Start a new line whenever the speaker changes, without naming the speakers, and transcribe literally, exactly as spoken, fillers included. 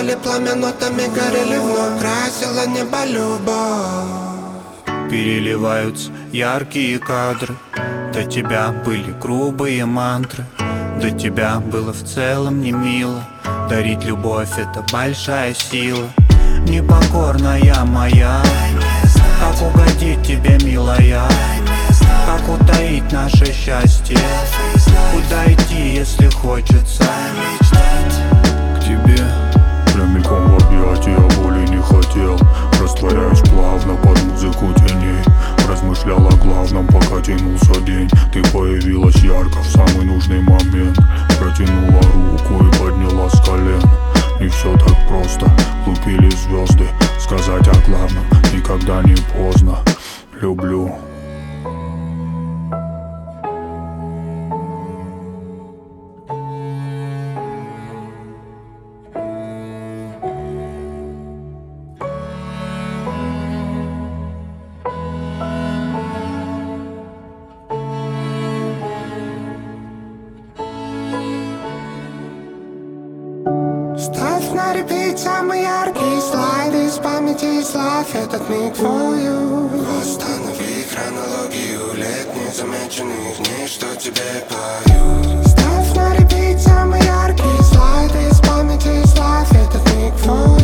Пылали пламя, нотами горели вновь. Красила небо любовь.
Переливаются яркие кадры. До тебя были грубые мантры. До тебя было в целом не мило. Дарить любовь — это большая сила. Непокорная моя, как угодить тебе, милая? Как утаить наше счастье? Куда идти, если хочется?
К тебе прямиком в объятия, боли не хотел. Растворяюсь плавно под музыку теней. Размышлял о главном, пока тянулся день. Ты появилась ярко в самый нужный момент. Протянула руку и подняла с колен. Не все так просто, лупили звезды. Сказать о главном никогда не поздно. Люблю.
Ставь на репит самые яркие слайды из памяти, и славь этот миг for you. Восстанови хронологию лет незамеченных дней, что тебе пою. Ставь на репит самые яркие слайды из памяти, и славь этот миг for you.